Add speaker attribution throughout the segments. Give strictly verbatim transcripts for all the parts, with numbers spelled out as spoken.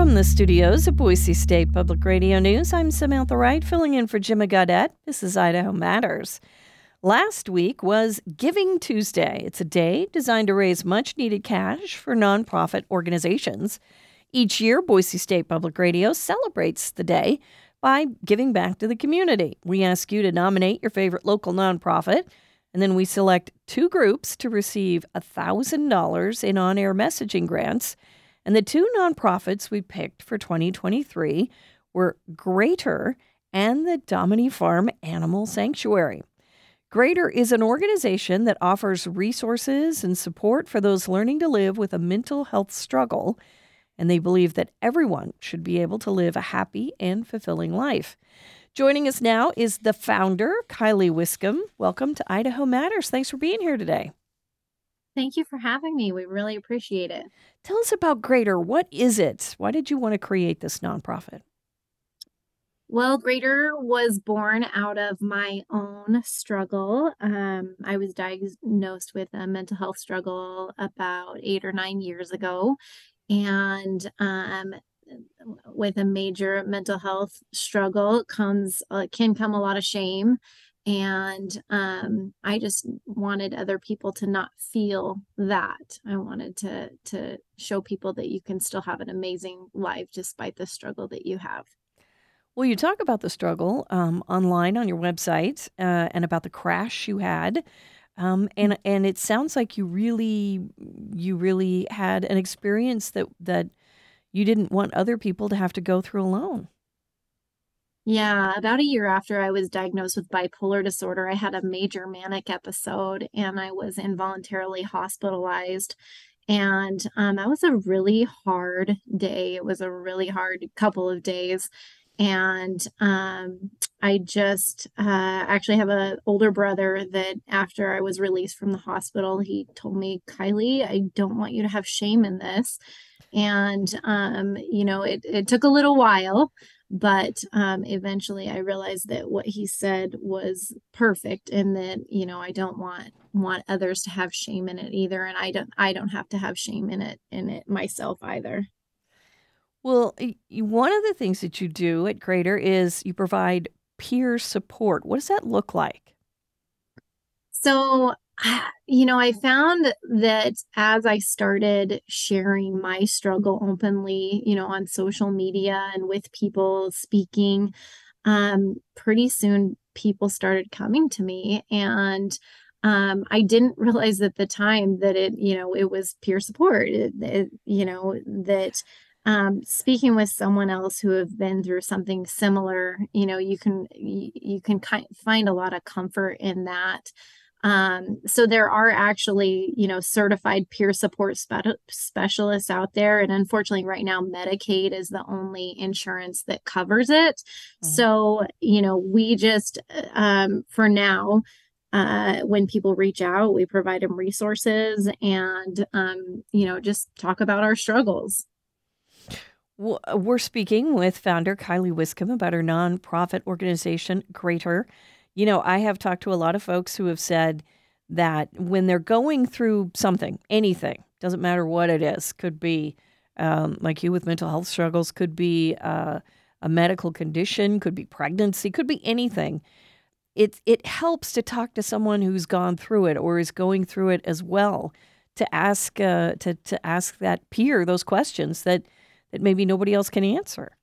Speaker 1: From the studios of Boise State Public Radio News, I'm Samantha Wright, filling in for Jimmy Gaudette. This is Idaho Matters. Last week was Giving Tuesday. It's a day designed to raise much-needed cash for nonprofit organizations. Each year, Boise State Public Radio celebrates the day by giving back to the community. We ask you to nominate your favorite local nonprofit, and then we select two groups to receive one thousand dollars in on-air messaging grants. And the two nonprofits we picked for twenty twenty-three were Greater and the Domini Farm Animal Sanctuary. Greater is an organization that offers resources and support for those learning to live with a mental health struggle, and they believe that everyone should be able to live a happy and fulfilling life. Joining us now is the founder, Kylie Wiscombe. Welcome to Idaho Matters. Thanks for being here today.
Speaker 2: Thank you for having me. We really appreciate it.
Speaker 1: Tell us about Greater. What is it? Why did you want to create this nonprofit?
Speaker 2: Well, Greater was born out of my own struggle. Um, I was diagnosed with a mental health struggle about eight or nine years ago. And um, with a major mental health struggle comes uh, can come a lot of shame. And um, I just wanted other people to not feel that. I wanted to to show people that you can still have an amazing life despite the struggle that you have.
Speaker 1: Well, you talk about the struggle um, online on your website uh, and about the crash you had. Um, and and it sounds like you really you really had an experience that that you didn't want other people to have to go through alone.
Speaker 2: Yeah, about a year after I was diagnosed with bipolar disorder, I had a major manic episode and I was involuntarily hospitalized. And um, that was a really hard day. It was a really hard couple of days. And um, I just uh, actually have an older brother that after I was released from the hospital, he told me, Kylie, I don't want you to have shame in this. And, um, you know, it, it took a little while. But um, eventually I realized that what he said was perfect and that, you know, I don't want want others to have shame in it either. And I don't I don't have to have shame in it in it myself either.
Speaker 1: Well, y- y- one of the things that you do at Greater is you provide peer support. What does that look like?
Speaker 2: So, I- you know, I found that as I started sharing my struggle openly, you know, on social media and with people speaking, um, pretty soon people started coming to me. And um, I didn't realize at the time that it, you know, it was peer support, it, it, you know, that um, speaking with someone else who have been through something similar, you know, you can, you, you can kind find a lot of comfort in that. Um, so there are actually, you know, certified peer support spe- specialists out there. And unfortunately, right now, Medicaid is the only insurance that covers it.
Speaker 1: Mhm.
Speaker 2: So, you know, we just, um, for now, uh, when people reach out, we provide them resources and, um, you know, just talk about our struggles.
Speaker 1: Well, uh, we're speaking with founder Kylie Wiscombe about her nonprofit organization, Greater. You know, I have talked to a lot of folks who have said that when they're going through something, anything, doesn't matter what it is, could be um, like you with mental health struggles, could be uh, a medical condition, could be pregnancy, could be anything. It, it helps to talk to someone who's gone through it or is going through it as well, to ask uh, to, to ask that peer those questions that, that maybe nobody else can answer.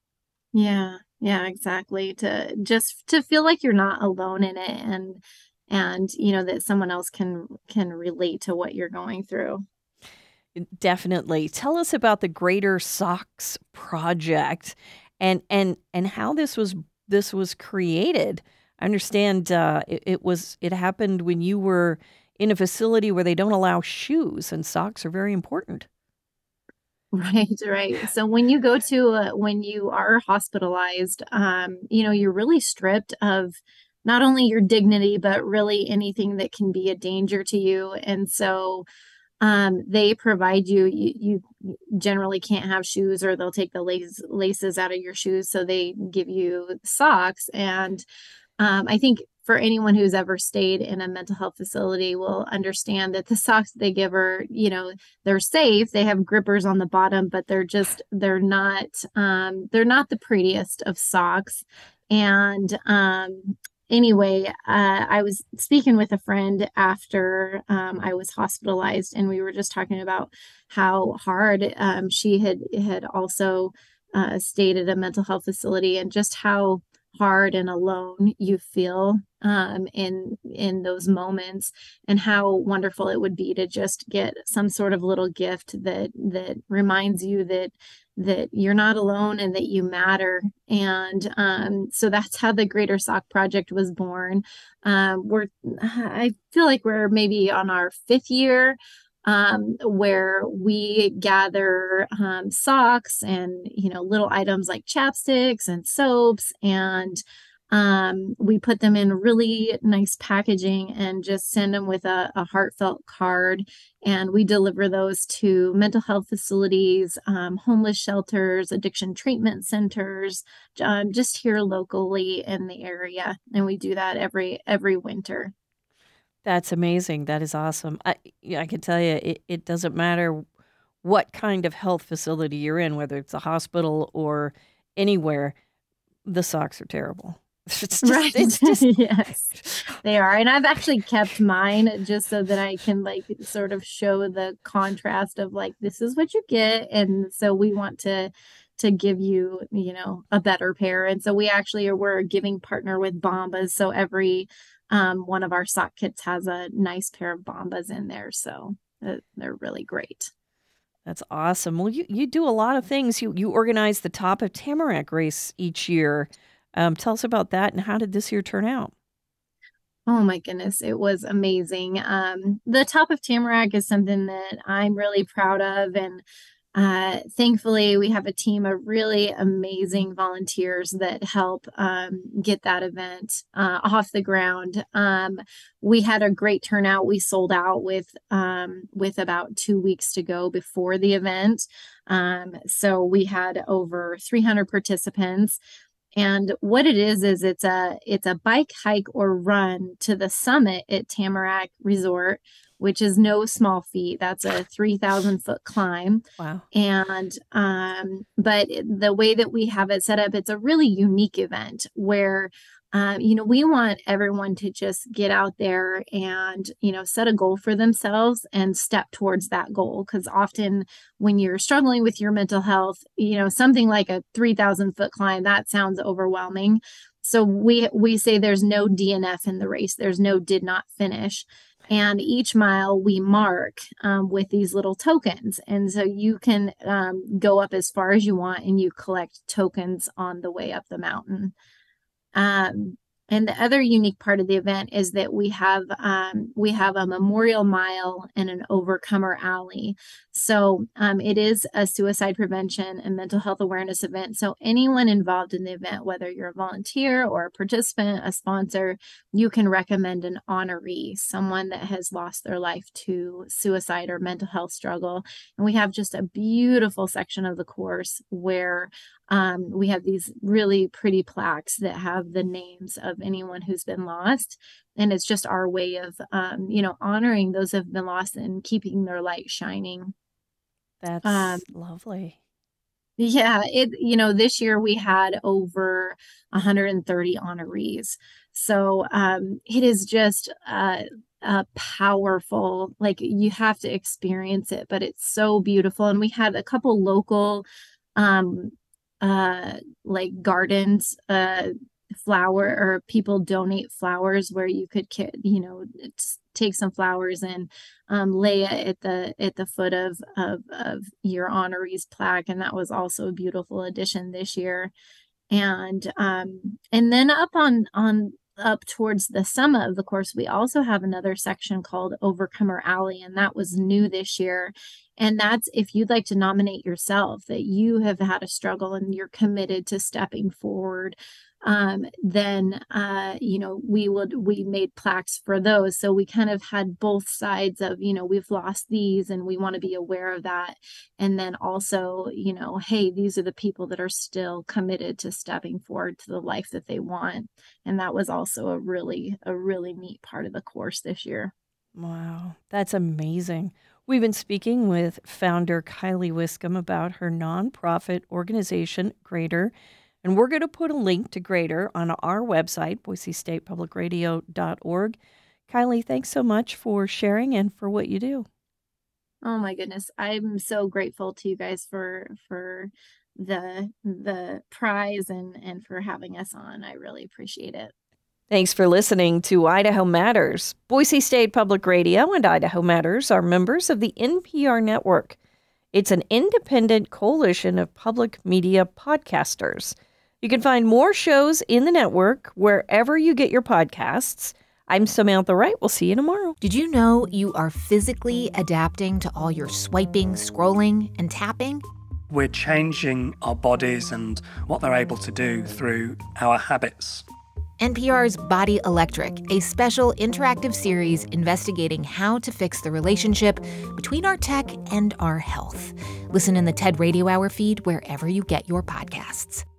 Speaker 2: Yeah, yeah, exactly. To just to feel like you're not alone in it and and you know that someone else can can relate to what you're going through.
Speaker 1: Definitely. Tell us about the Greater Socks Project and and and how this was this was created. I understand uh, it, it was it happened when you were in a facility where they don't allow shoes, and socks are very important.
Speaker 2: Right, right. So when you go to uh, when you are hospitalized, um, you know, you're really stripped of not only your dignity, but really anything that can be a danger to you. And so um, they provide you, you, you generally can't have shoes or they'll take the lace, laces out of your shoes. So they give you socks. And um, I think for anyone who's ever stayed in a mental health facility will understand that the socks they give are, you know, they're safe. They have grippers on the bottom, but they're just, they're not, um, they're not the prettiest of socks. And, um, anyway, uh, I was speaking with a friend after um, I was hospitalized, and we were just talking about how hard um, she had had also uh, stayed at a mental health facility, and just how hard and alone you feel um, in in those moments, and how wonderful it would be to just get some sort of little gift that that reminds you that that you're not alone and that you matter. And um, so that's how the Greater Sock Project was born. Um, we're I feel like we're maybe on our fifth year, um, where we gather um, socks and, you know, little items like chapsticks and soaps, and um, we put them in really nice packaging and just send them with a, a heartfelt card. And we deliver those to mental health facilities, um, homeless shelters, addiction treatment centers, um, just here locally in the area. And we do that every every winter.
Speaker 1: That's amazing. That is awesome. I yeah, I can tell you, it, it doesn't matter what kind of health facility you're in, whether it's a hospital or anywhere, the socks are terrible. It's
Speaker 2: Right.
Speaker 1: just, it's just,
Speaker 2: Yes, they are. And I've actually kept mine just so that I can like sort of show the contrast of like, this is what you get. And so we want to to give you, you know, a better pair. And so we actually are we're a giving partner with Bombas. So every um, one of our sock kits has a nice pair of Bombas in there. So uh, they're really great.
Speaker 1: that's awesome. Well, you, you do a lot of things. You, you organize the Top of Tamarack race each year. Um, tell us about that, and how did this year turn out?
Speaker 2: Oh my goodness, it was amazing. Um, the Top of Tamarack is something that I'm really proud of, and uh, thankfully we have a team of really amazing volunteers that help um, get that event uh, off the ground. Um, we had a great turnout. We sold out with um, with about two weeks to go before the event. Um, so we had over three hundred participants. And what it is is it's a it's a bike hike or run to the summit at Tamarack Resort, which is no small feat. That's a three thousand foot climb.
Speaker 1: Wow.
Speaker 2: And um, but the way that we have it set up, it's a really unique event where um, you know, we want everyone to just get out there and, you know, set a goal for themselves and step towards that goal. Because often when you're struggling with your mental health, you know, something like a three thousand foot climb, that sounds overwhelming. So we we say there's no D N F in the race. There's no did not finish. And each mile we mark um, with these little tokens. And so you can um, go up as far as you want, and you collect tokens on the way up the mountain. Um, and the other unique part of the event is that we have um, we have a memorial mile and an overcomer alley. So um, it is a suicide prevention and mental health awareness event. So anyone involved in the event, whether you're a volunteer or a participant, a sponsor, you can recommend an honoree, someone that has lost their life to suicide or mental health struggle. And we have just a beautiful section of the course where um, we have these really pretty plaques that have the names of anyone who's been lost. And it's just our way of, um, you know, honoring those who have been lost and keeping their light shining. Um,
Speaker 1: That's lovely.
Speaker 2: yeah, it, you know, this year we had over one hundred thirty honorees. So um, it is just uh, a powerful, like you have to experience it, but it's so beautiful. And we had a couple local um, uh, like gardens, uh, flower or people donate flowers where you could, you know, take some flowers and um, lay it at the at the foot of, of of your honoree's plaque, and that was also a beautiful addition this year. And um, and then up on on up towards the summit of the course, we also have another section called Overcomer Alley, and that was new this year. And that's if you'd like to nominate yourself, that you have had a struggle and you're committed to stepping forward um, then, uh, you know, we would, we made plaques for those. So we kind of had both sides of, you know, we've lost these and we want to be aware of that. And then also, you know, hey, these are the people that are still committed to stepping forward to the life that they want. And that was also a really, a really neat part of the course this year.
Speaker 1: Wow, that's amazing. We've been speaking with founder Kylie Wiscombe about her nonprofit organization, Greater, and we're going to put a link to Greater on our website, boise state public radio dot org. Kylie, thanks so much for sharing and for what you do.
Speaker 2: Oh my goodness, I'm so grateful to you guys for for the the prize and and for having us on. I really appreciate it.
Speaker 1: Thanks for listening to Idaho Matters. Boise State Public Radio and Idaho Matters are members of the N P R network. It's an independent coalition of public media podcasters. You can find more shows in the network wherever you get your podcasts. I'm Samantha Wright. We'll see you tomorrow.
Speaker 3: Did you know you are physically adapting to all your swiping, scrolling, and tapping?
Speaker 4: We're changing our bodies and what they're able to do through our habits.
Speaker 3: N P R's Body Electric, a special interactive series investigating how to fix the relationship between our tech and our health. Listen in the TED Radio Hour feed wherever you get your podcasts.